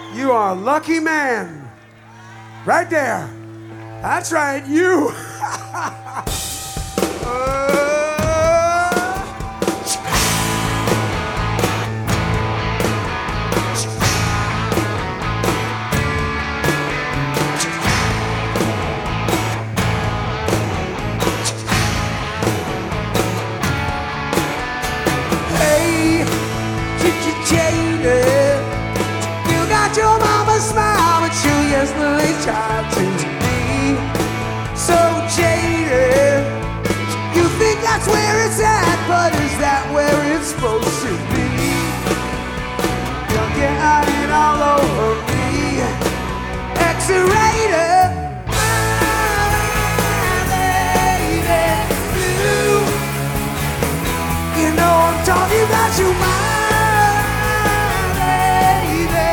You are a lucky man. Right there. That's right, you. Hey, Janie, you got your mama's smile, but you yesterday's child to me. So jaded, you think that's where it's at, but is that where it's supposed to be?